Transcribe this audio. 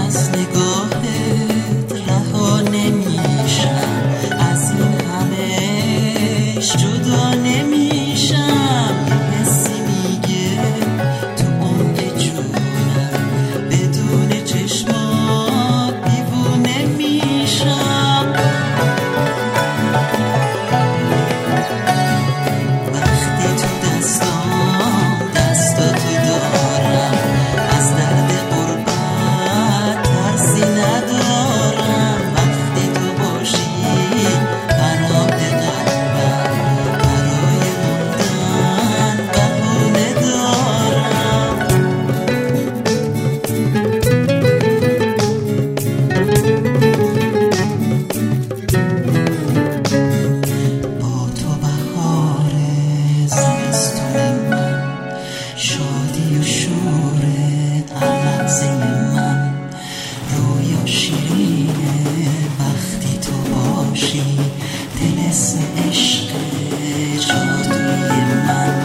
از نگاهت رها نمیشم، از این همه جدا نمیشم. حسی میگه تو عمق جونم، بدون چشمات دیوونه میشم. وقتی تو دستام دستاتو دارم، از درد غربت ترسی ندارم. وقتی تو باشی خراب قلبم، برای موندن بهونه دارم. با تو بهار زمستون من، شادی و شور هر لحظه من. رویا شیرینه وقتی تو باشی، طلسم عشق جادوی من.